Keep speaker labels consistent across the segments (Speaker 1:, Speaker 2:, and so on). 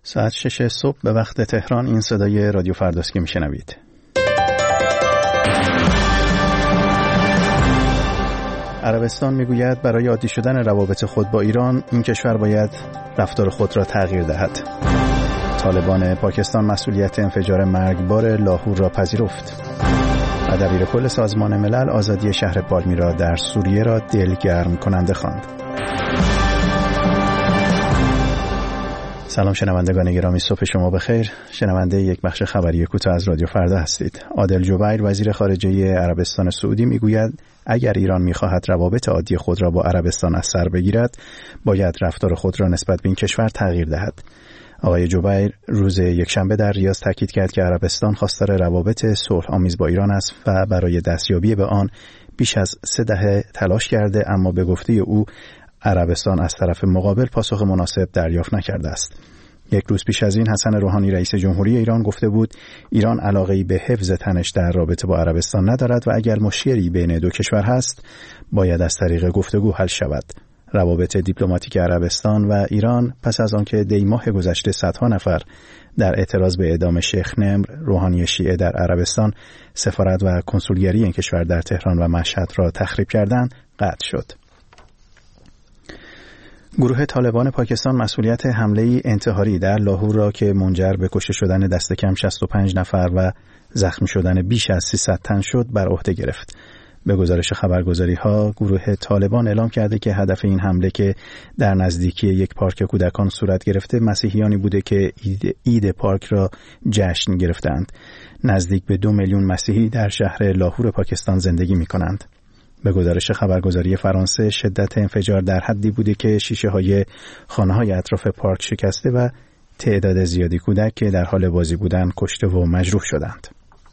Speaker 1: ساعت 6 صبح به وقت تهران این صدای رادیو فرداست که میشنوید. عربستان میگوید برای عادی شدن روابط خود با ایران این کشور باید رفتار خود را تغییر دهد. طالبان پاکستان مسئولیت انفجار مرگبار لاهور را پذیرفت. و دبیر کل سازمان ملل آزادی شهر پالمیرا در سوریه را دلگرم کننده خواند. سلام شنوندگان گرامی، صبح شما بخیر. شنونده یک بخش خبری کوتاه از رادیو فردا هستید. عادل جبیر وزیر خارجه عربستان سعودی میگوید اگر ایران میخواهد روابط عادی خود را با عربستان از سر بگیرد باید رفتار خود را نسبت به این کشور تغییر دهد. آقای جبیر روز یکشنبه در ریاض تاکید کرد که عربستان خواستار روابط صلح آمیز با ایران است و برای دستیابی به آن بیش از 3 دهه تلاش کرده، اما به گفته او عربستان از طرف مقابل پاسخ مناسب دریافت نکرده است. یک روز پیش از این حسن روحانی رئیس جمهوری ایران گفته بود ایران علاقه‌ای به حفظ تنش در رابطه با عربستان ندارد و اگر مشکلی بین دو کشور هست باید از طریق گفتگو حل شود. روابط دیپلماتیک عربستان و ایران پس از آنکه دی ماه گذشته صدها نفر در اعتراض به اعدام شیخ نمر روحانی شیعه در عربستان سفارت و کنسولگری این کشور در تهران و مشهد را تخریب کردند قطع شد. گروه طالبان پاکستان مسئولیت حمله انتحاری در لاهور را که منجر به کشته شدن دست کم 65 نفر و زخمی شدن بیش از 300 تن شد بر عهده گرفت. به گزارش خبرگزاری‌ها گروه طالبان اعلام کرده که هدف این حمله که در نزدیکی یک پارک کودکان صورت گرفته مسیحیانی بوده که عید پارک را جشن گرفتند. نزدیک به 2 میلیون مسیحی در شهر لاهور پاکستان زندگی می‌کنند. به گزارش خبرگزاری فرانسه شدت انفجار در حدی بوده که شیشه‌های خانه‌های اطراف پارک شکسته و تعداد زیادی کودک که در حال بازی بودند کشته و مجروح شدند.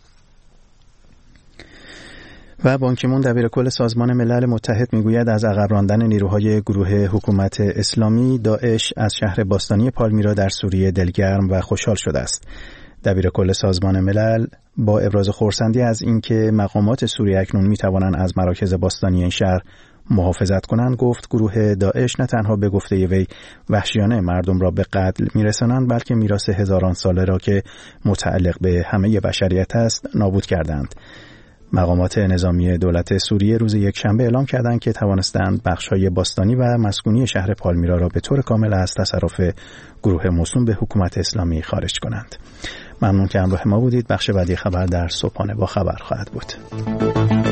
Speaker 1: و بان کی مون دبیر کل سازمان ملل متحد میگوید از عقب راندن نیروهای گروه حکومت اسلامی داعش از شهر باستانی پالمیرا در سوریه دلگرم و خوشحال شده است. دبیر کل سازمان ملل با ابراز خرسندی از اینکه مقامات سوریه اکنون میتوانند از مراکز باستانی این شهر محافظت کنند گفت گروه داعش نه تنها به گفته وی وحشیانه مردم را به قتل میرسانند بلکه میراث هزاران ساله را که متعلق به همه بشریت است نابود کردند. مقامات نظامی دولت سوریه روز یکشنبه اعلام کردند که توانستند بخش‌های باستانی و مسکونی شهر پالمیرا را به طور کامل از تصرف گروه موسوم به حکومت اسلامی خارج کنند. ممنون که همراه ما بودید. بخش بعدی خبر در صبحانه با خبر خواهد بود.